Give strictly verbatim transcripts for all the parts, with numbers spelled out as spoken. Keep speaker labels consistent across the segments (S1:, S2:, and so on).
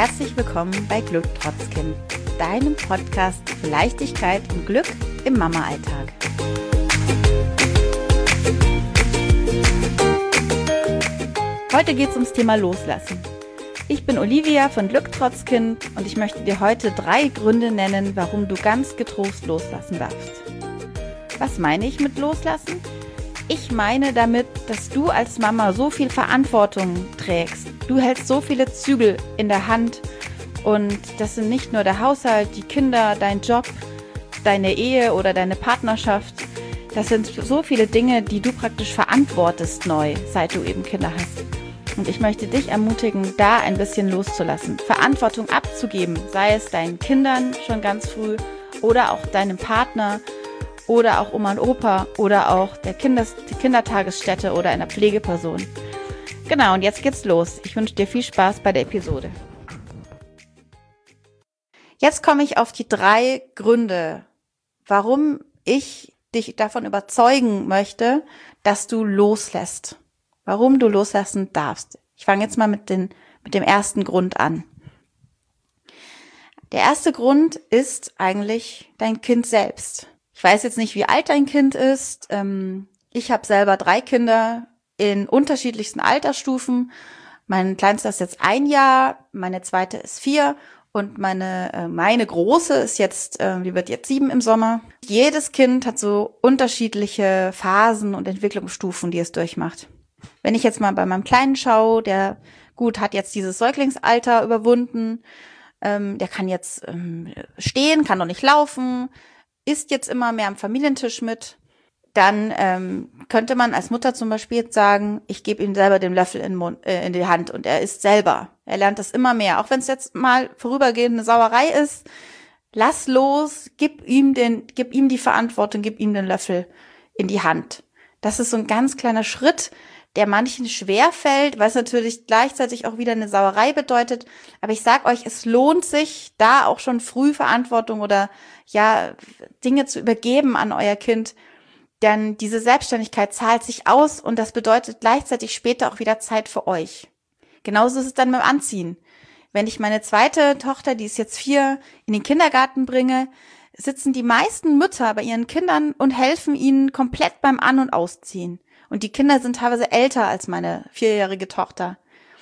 S1: Herzlich willkommen bei Glück trotz Kind, deinem Podcast für Leichtigkeit und Glück im Mama-Alltag. Heute geht es ums Thema Loslassen. Ich bin Olivia von Glück trotz Kind und ich möchte dir heute drei Gründe nennen, warum du ganz getrost loslassen darfst. Was meine ich mit Loslassen? Ich meine damit, dass du als Mama so viel Verantwortung trägst. Du hältst so viele Zügel in der Hand und das sind nicht nur der Haushalt, die Kinder, dein Job, deine Ehe oder deine Partnerschaft. Das sind so viele Dinge, die du praktisch verantwortest neu, seit du eben Kinder hast. Und ich möchte dich ermutigen, da ein bisschen loszulassen, Verantwortung abzugeben, sei es deinen Kindern schon ganz früh oder auch deinem Partner oder auch Oma und Opa oder auch der Kinder- die Kindertagesstätte oder einer Pflegeperson. Genau, und jetzt geht's los. Ich wünsche dir viel Spaß bei der Episode. Jetzt komme ich auf die drei Gründe, warum ich dich davon überzeugen möchte, dass du loslässt. Warum du loslassen darfst. Ich fange jetzt mal mit, den, mit dem ersten Grund an. Der erste Grund ist eigentlich dein Kind selbst. Ich weiß jetzt nicht, wie alt dein Kind ist. Ich habe selber drei Kinder in unterschiedlichsten Altersstufen. Mein kleinster ist jetzt ein Jahr, meine zweite ist vier und meine meine große ist jetzt, die wird jetzt sieben im Sommer. Jedes Kind hat so unterschiedliche Phasen und Entwicklungsstufen, die es durchmacht. Wenn ich jetzt mal bei meinem Kleinen schaue, der gut hat jetzt dieses Säuglingsalter überwunden, ähm, der kann jetzt ähm, stehen, kann noch nicht laufen, isst jetzt immer mehr am Familientisch mit, dann ähm, könnte man als Mutter zum Beispiel jetzt sagen, ich gebe ihm selber den Löffel in, den Mund, äh, in die Hand und er isst selber. Er lernt das immer mehr, auch wenn es jetzt mal vorübergehend eine Sauerei ist. Lass los, gib ihm den, gib ihm die Verantwortung, gib ihm den Löffel in die Hand. Das ist so ein ganz kleiner Schritt, der manchen schwerfällt, weil es natürlich gleichzeitig auch wieder eine Sauerei bedeutet. Aber ich sag euch, es lohnt sich, da auch schon früh Verantwortung oder ja Dinge zu übergeben an euer Kind. Denn diese Selbstständigkeit zahlt sich aus und das bedeutet gleichzeitig später auch wieder Zeit für euch. Genauso ist es dann beim Anziehen. Wenn ich meine zweite Tochter, die ist jetzt vier, in den Kindergarten bringe, sitzen die meisten Mütter bei ihren Kindern und helfen ihnen komplett beim An- und Ausziehen. Und die Kinder sind teilweise älter als meine vierjährige Tochter.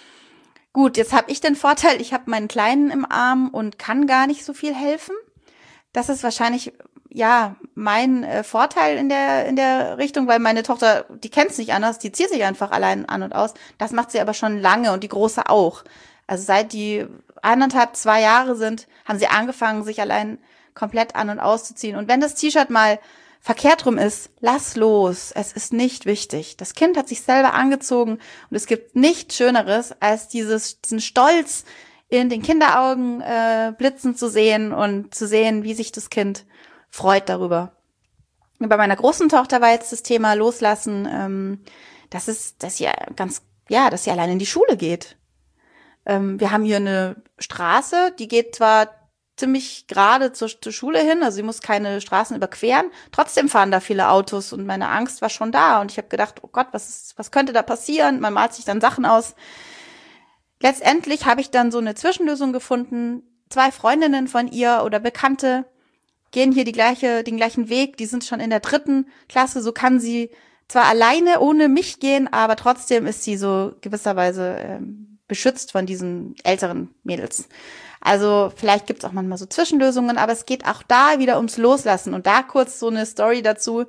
S1: Gut, jetzt habe ich den Vorteil, ich habe meinen Kleinen im Arm und kann gar nicht so viel helfen. Das ist wahrscheinlich ja mein äh, Vorteil in der in der Richtung, weil meine Tochter, die kennt es nicht anders, die zieht sich einfach allein an und aus. Das macht sie aber schon lange und die Große auch. Also seit die eineinhalb, zwei Jahre sind, haben sie angefangen, sich allein komplett an- und auszuziehen. Und wenn das T-Shirt mal verkehrt rum ist, lass los. Es ist nicht wichtig. Das Kind hat sich selber angezogen und es gibt nichts Schöneres, als dieses diesen Stolz in den Kinderaugen äh, blitzen zu sehen und zu sehen, wie sich das Kind freut darüber. Und bei meiner großen Tochter war jetzt das Thema Loslassen, ähm, das ist, dass sie ganz, ja, dass sie allein in die Schule geht. Ähm, wir haben hier eine Straße, die geht zwar ziemlich gerade zur, zur Schule hin, also sie muss keine Straßen überqueren. Trotzdem fahren da viele Autos und meine Angst war schon da und ich habe gedacht, oh Gott, was ist, was könnte da passieren? Man malt sich dann Sachen aus. Letztendlich habe ich dann so eine Zwischenlösung gefunden. Zwei Freundinnen von ihr oder Bekannte gehen hier die gleiche, den gleichen Weg. Die sind schon in der dritten Klasse. So kann sie zwar alleine ohne mich gehen, aber trotzdem ist sie so gewisserweise ähm, beschützt von diesen älteren Mädels. Also vielleicht gibt's auch manchmal so Zwischenlösungen, aber es geht auch da wieder ums Loslassen. Und da kurz so eine Story dazu,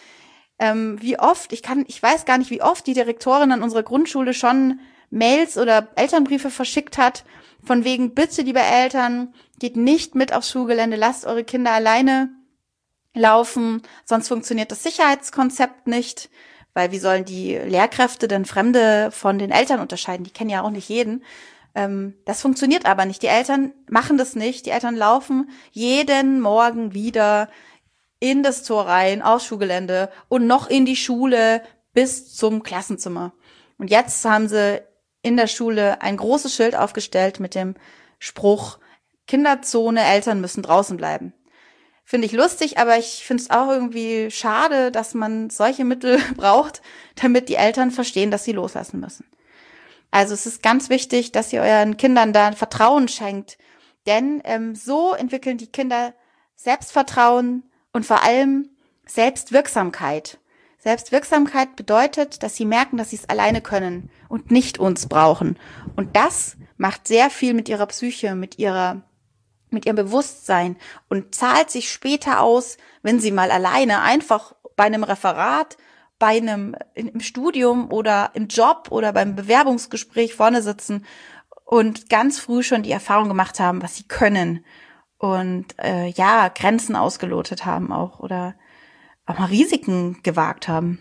S1: ähm, wie oft, ich kann, ich weiß gar nicht, wie oft die Direktorin an unserer Grundschule schon Mails oder Elternbriefe verschickt hat, von wegen, bitte, liebe Eltern, geht nicht mit aufs Schulgelände, lasst eure Kinder alleine laufen, sonst funktioniert das Sicherheitskonzept nicht, weil wie sollen die Lehrkräfte denn Fremde von den Eltern unterscheiden? Die kennen ja auch nicht jeden. Das funktioniert aber nicht. Die Eltern machen das nicht. Die Eltern laufen jeden Morgen wieder in das Tor rein, aufs Schulgelände und noch in die Schule bis zum Klassenzimmer. Und jetzt haben sie in der Schule ein großes Schild aufgestellt mit dem Spruch, Kinderzone, Eltern müssen draußen bleiben. Finde ich lustig, aber ich finde es auch irgendwie schade, dass man solche Mittel braucht, damit die Eltern verstehen, dass sie loslassen müssen. Also es ist ganz wichtig, dass ihr euren Kindern da Vertrauen schenkt, denn ähm, so entwickeln die Kinder Selbstvertrauen und vor allem Selbstwirksamkeit. Selbstwirksamkeit bedeutet, dass sie merken, dass sie es alleine können und nicht uns brauchen. Und das macht sehr viel mit ihrer Psyche, mit ihrer, mit ihrem Bewusstsein und zahlt sich später aus, wenn sie mal alleine einfach bei einem Referat, bei einem im Studium oder im Job oder beim Bewerbungsgespräch vorne sitzen und ganz früh schon die Erfahrung gemacht haben, was sie können und äh, ja, Grenzen ausgelotet haben auch oder auch mal Risiken gewagt haben.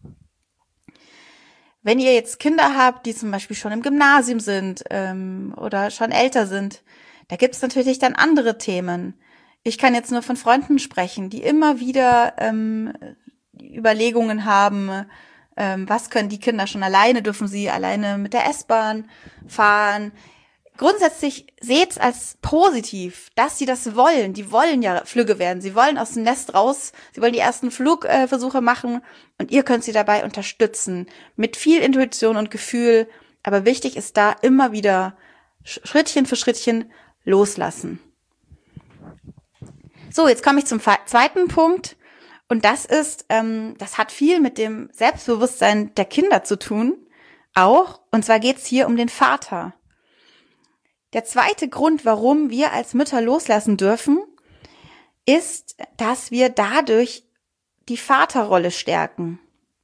S1: Wenn ihr jetzt Kinder habt, die zum Beispiel schon im Gymnasium sind ähm, oder schon älter sind, da gibt's natürlich dann andere Themen. Ich kann jetzt nur von Freunden sprechen, die immer wieder ähm, Überlegungen haben, ähm, was können die Kinder schon alleine, dürfen sie alleine mit der S-Bahn fahren. Grundsätzlich seht's als positiv, dass sie das wollen. Die wollen ja Flügge werden. Sie wollen aus dem Nest raus. Sie wollen die ersten Flugversuche machen. Und ihr könnt sie dabei unterstützen. Mit viel Intuition und Gefühl. Aber wichtig ist da immer wieder Schrittchen für Schrittchen loslassen. So, jetzt komme ich zum zweiten Punkt. Und das ist, ähm, das hat viel mit dem Selbstbewusstsein der Kinder zu tun. Auch. Und zwar geht's hier um den Vater. Der zweite Grund, warum wir als Mütter loslassen dürfen, ist, dass wir dadurch die Vaterrolle stärken.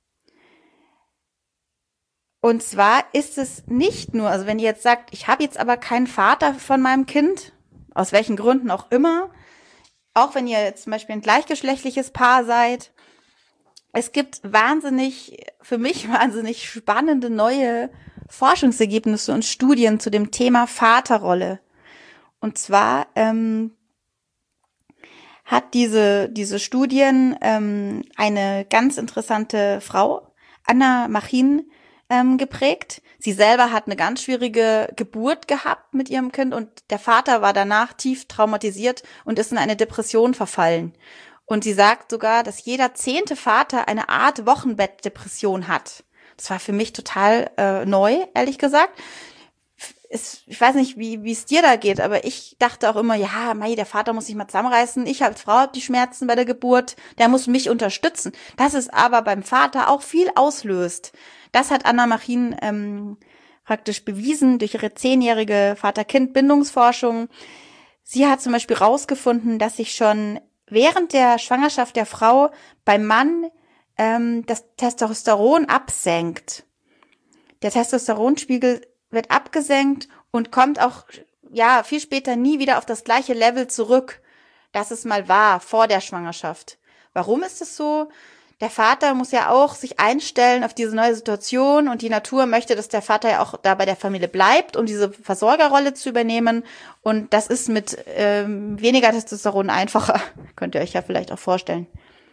S1: Und zwar ist es nicht nur, also wenn ihr jetzt sagt, ich habe jetzt aber keinen Vater von meinem Kind, aus welchen Gründen auch immer, auch wenn ihr jetzt zum Beispiel ein gleichgeschlechtliches Paar seid, es gibt wahnsinnig, für mich wahnsinnig spannende neue Forschungsergebnisse und Studien zu dem Thema Vaterrolle. Und zwar ähm, hat diese diese Studien ähm, eine ganz interessante Frau, Anna Machin, ähm, geprägt. Sie selber hat eine ganz schwierige Geburt gehabt mit ihrem Kind und der Vater war danach tief traumatisiert und ist in eine Depression verfallen. Und sie sagt sogar, dass jeder zehnte Vater eine Art Wochenbettdepression hat. Das war für mich total äh, neu, ehrlich gesagt. Es, ich weiß nicht, wie wie es dir da geht, aber ich dachte auch immer, ja, mei, der Vater muss sich mal zusammenreißen. Ich als Frau habe die Schmerzen bei der Geburt, der muss mich unterstützen. Dass es aber beim Vater auch viel auslöst. Das hat Anna Machin ähm, praktisch bewiesen durch ihre zehnjährige Vater-Kind-Bindungsforschung. Sie hat zum Beispiel rausgefunden, dass sich schon während der Schwangerschaft der Frau beim Mann ähm, das Testosteron absenkt. Der Testosteronspiegel wird abgesenkt und kommt auch ja viel später nie wieder auf das gleiche Level zurück, das es mal war vor der Schwangerschaft. Warum ist es so? Der Vater muss ja auch sich einstellen auf diese neue Situation und die Natur möchte, dass der Vater ja auch da bei der Familie bleibt, um diese Versorgerrolle zu übernehmen. Und das ist mit ähm, weniger Testosteron einfacher, könnt ihr euch ja vielleicht auch vorstellen.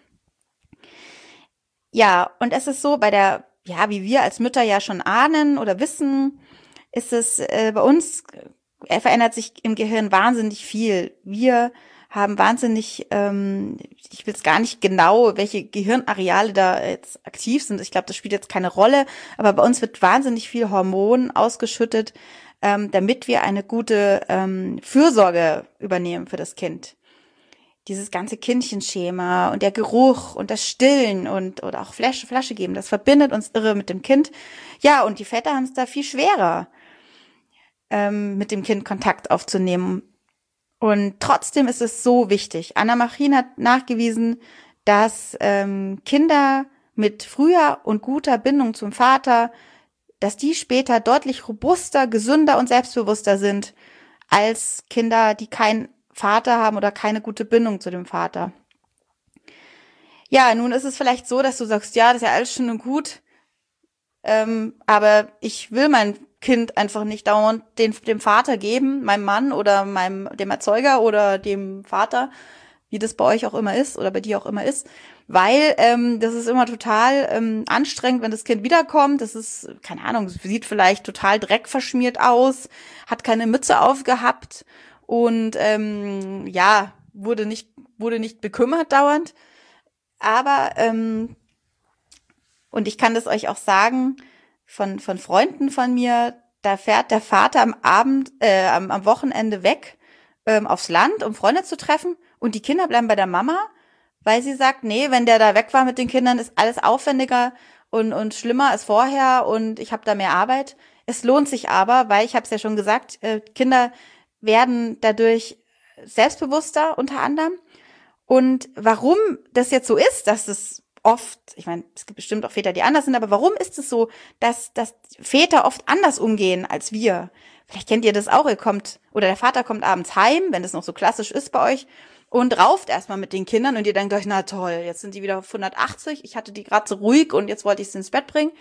S1: Ja, und es ist so, bei der, ja, wie wir als Mütter ja schon ahnen oder wissen, ist es äh, bei uns, äh, verändert sich im Gehirn wahnsinnig viel. Wir haben wahnsinnig, ähm, ich will es gar nicht genau, welche Gehirnareale da jetzt aktiv sind. Ich glaube, das spielt jetzt keine Rolle, aber bei uns wird wahnsinnig viel Hormon ausgeschüttet, ähm, damit wir eine gute ähm, Fürsorge übernehmen für das Kind. Dieses ganze Kindchenschema und der Geruch und das Stillen und oder auch Flasche, Flasche geben, das verbindet uns irre mit dem Kind. Ja, und die Väter haben es da viel schwerer, ähm, mit dem Kind Kontakt aufzunehmen. Und trotzdem ist es so wichtig. Anna Machin hat nachgewiesen, dass ähm, Kinder mit früher und guter Bindung zum Vater, dass die später deutlich robuster, gesünder und selbstbewusster sind als Kinder, die keinen Vater haben oder keine gute Bindung zu dem Vater. Ja, nun ist es vielleicht so, dass du sagst, ja, das ist ja alles schön und gut, ähm, aber ich will mein Kind einfach nicht dauernd den, dem Vater geben, meinem Mann oder meinem dem Erzeuger oder dem Vater, wie das bei euch auch immer ist oder bei dir auch immer ist, weil ähm, das ist immer total ähm, anstrengend, wenn das Kind wiederkommt. Das ist, keine Ahnung, sieht vielleicht total dreckverschmiert aus, hat keine Mütze aufgehabt und ähm, ja, wurde nicht wurde nicht bekümmert dauernd. Aber ähm, und ich kann das euch auch sagen, von von Freunden von mir, da fährt der Vater am Abend, äh, am, am Wochenende weg ähm, aufs Land, um Freunde zu treffen und die Kinder bleiben bei der Mama, weil sie sagt, nee, wenn der da weg war mit den Kindern, ist alles aufwendiger und, und schlimmer als vorher und ich habe da mehr Arbeit. Es lohnt sich aber, weil ich habe es ja schon gesagt, äh, Kinder werden dadurch selbstbewusster unter anderem. Und warum das jetzt so ist, dass es oft, ich meine, es gibt bestimmt auch Väter, die anders sind, aber warum ist es so, dass, dass Väter oft anders umgehen als wir? Vielleicht kennt ihr das auch, ihr kommt, oder der Vater kommt abends heim, wenn das noch so klassisch ist bei euch, und rauft erstmal mit den Kindern und ihr denkt euch, na toll, jetzt sind die wieder auf hundertachtzig, ich hatte die gerade so ruhig und jetzt wollte ich sie ins Bett bringen.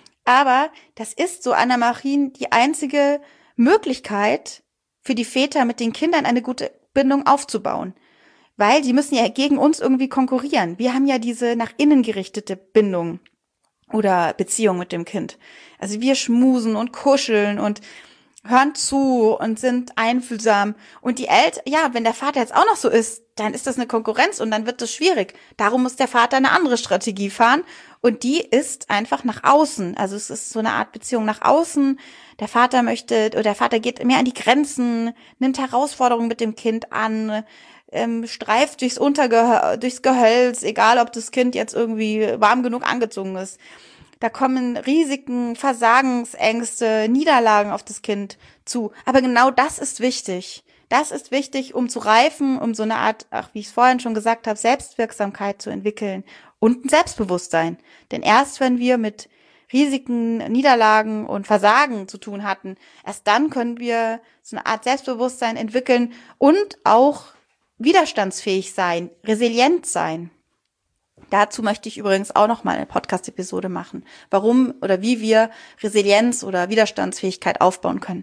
S1: Aber das ist so, Anna-Marien, die einzige Möglichkeit für die Väter, mit den Kindern eine gute Bindung aufzubauen. Weil die müssen ja gegen uns irgendwie konkurrieren. Wir haben ja diese nach innen gerichtete Bindung oder Beziehung mit dem Kind. Also wir schmusen und kuscheln und hören zu und sind einfühlsam. Und die Eltern, ja, wenn der Vater jetzt auch noch so ist, dann ist das eine Konkurrenz und dann wird das schwierig. Darum muss der Vater eine andere Strategie fahren und die ist einfach nach außen. Also es ist so eine Art Beziehung nach außen. Der Vater möchte, oder der Vater geht mehr an die Grenzen, nimmt Herausforderungen mit dem Kind an, ähm, streift durchs Untergehör, durchs Gehölz, egal ob das Kind jetzt irgendwie warm genug angezogen ist. Da kommen Risiken, Versagensängste, Niederlagen auf das Kind zu. Aber genau das ist wichtig. Das ist wichtig, um zu reifen, um so eine Art, ach, wie ich es vorhin schon gesagt habe, Selbstwirksamkeit zu entwickeln und ein Selbstbewusstsein. Denn erst wenn wir mit Risiken, Niederlagen und Versagen zu tun hatten, erst dann können wir so eine Art Selbstbewusstsein entwickeln und auch widerstandsfähig sein, resilient sein. Dazu möchte ich übrigens auch noch mal eine Podcast-Episode machen, warum oder wie wir Resilienz oder Widerstandsfähigkeit aufbauen können.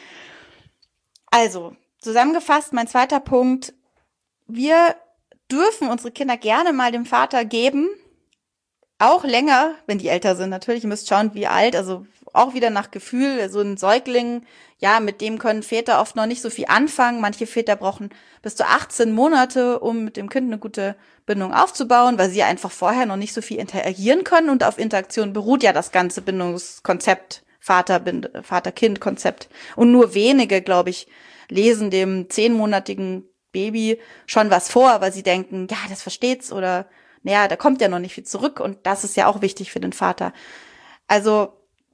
S1: Also, zusammengefasst, mein zweiter Punkt, wir dürfen unsere Kinder gerne mal dem Vater geben, auch länger, wenn die älter sind natürlich, ihr müsst schauen, wie alt, also auch wieder nach Gefühl, so ein Säugling, ja, mit dem können Väter oft noch nicht so viel anfangen. Manche Väter brauchen bis zu achtzehn Monate, um mit dem Kind eine gute Bindung aufzubauen, weil sie einfach vorher noch nicht so viel interagieren können und auf Interaktion beruht ja das ganze Bindungskonzept, Vater-Kind-Konzept. Und nur wenige, glaube ich, lesen dem zehnmonatigen Baby schon was vor, weil sie denken, ja, das versteht's oder naja, da kommt ja noch nicht viel zurück und das ist ja auch wichtig für den Vater. Also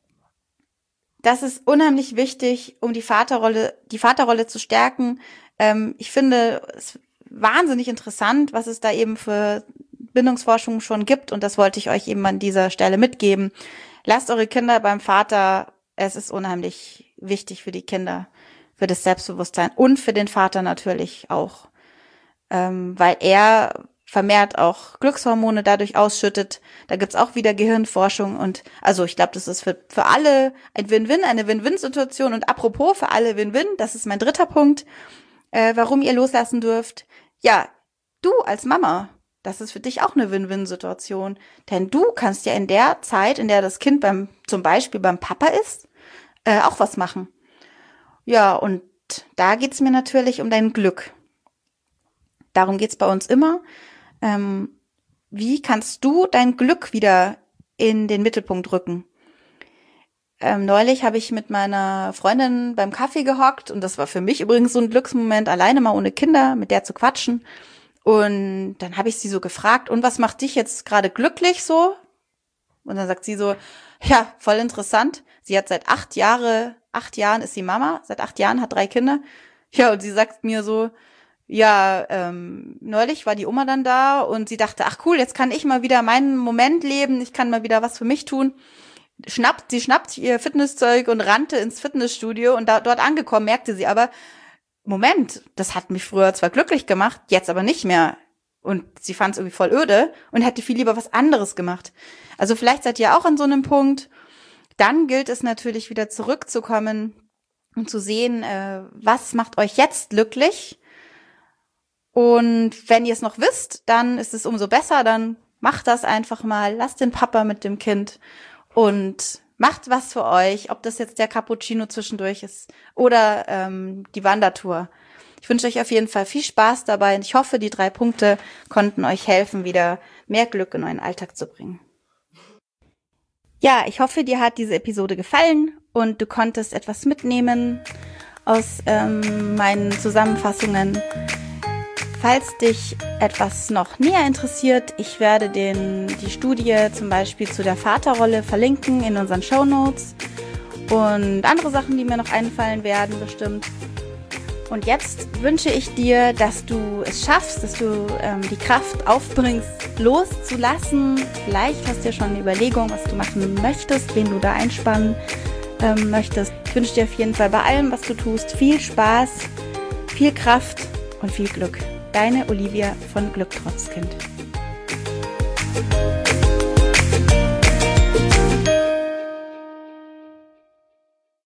S1: das ist unheimlich wichtig, um die Vaterrolle, die Vaterrolle zu stärken. Ähm, ich finde es wahnsinnig interessant, was es da eben für Bindungsforschung schon gibt und das wollte ich euch eben an dieser Stelle mitgeben. Lasst eure Kinder beim Vater, es ist unheimlich wichtig für die Kinder, für das Selbstbewusstsein und für den Vater natürlich auch, ähm, weil er vermehrt auch Glückshormone dadurch ausschüttet. Da gibt's auch wieder Gehirnforschung und also ich glaube, das ist für für alle ein Win-Win, eine Win-Win-Situation und apropos für alle Win-Win, das ist mein dritter Punkt, äh, warum ihr loslassen dürft. Ja, du als Mama, das ist für dich auch eine Win-Win-Situation, denn du kannst ja in der Zeit, in der das Kind beim zum Beispiel beim Papa ist, äh, auch was machen. Ja, und da geht's mir natürlich um dein Glück. Darum geht's bei uns immer. Ähm, wie kannst du dein Glück wieder in den Mittelpunkt rücken? Ähm, neulich habe ich mit meiner Freundin beim Kaffee gehockt und das war für mich übrigens so ein Glücksmoment, alleine mal ohne Kinder, mit der zu quatschen. Und dann habe ich sie so gefragt, und was macht dich jetzt gerade glücklich so? Und dann sagt sie so, ja, voll interessant. Sie hat seit acht Jahre, acht Jahren ist sie Mama, seit acht Jahren hat drei Kinder. Ja, und sie sagt mir so, ja, ähm, neulich war die Oma dann da und sie dachte, ach cool, jetzt kann ich mal wieder meinen Moment leben, ich kann mal wieder was für mich tun. Schnappt, sie schnappt ihr Fitnesszeug und rannte ins Fitnessstudio und da, dort angekommen merkte sie aber, Moment, das hat mich früher zwar glücklich gemacht, jetzt aber nicht mehr. Und sie fand es irgendwie voll öde und hätte viel lieber was anderes gemacht. Also vielleicht seid ihr auch an so einem Punkt. Dann gilt es natürlich wieder zurückzukommen und zu sehen, äh, was macht euch jetzt glücklich? Und wenn ihr es noch wisst, dann ist es umso besser, dann macht das einfach mal, lasst den Papa mit dem Kind und macht was für euch, ob das jetzt der Cappuccino zwischendurch ist oder ähm, die Wandertour. Ich wünsche euch auf jeden Fall viel Spaß dabei und ich hoffe, die drei Punkte konnten euch helfen, wieder mehr Glück in euren Alltag zu bringen. Ja, ich hoffe, dir hat diese Episode gefallen und du konntest etwas mitnehmen aus ähm, meinen Zusammenfassungen. Falls dich etwas noch näher interessiert, ich werde den, die Studie zum Beispiel zu der Vaterrolle verlinken in unseren Shownotes und andere Sachen, die mir noch einfallen werden bestimmt. Und jetzt wünsche ich dir, dass du es schaffst, dass du ähm, die Kraft aufbringst, loszulassen. Vielleicht hast du ja schon eine Überlegung, was du machen möchtest, wen du da einspannen ähm, möchtest. Ich wünsche dir auf jeden Fall bei allem, was du tust, viel Spaß, viel Kraft und viel Glück. Deine Olivia von Glück trotz Kind.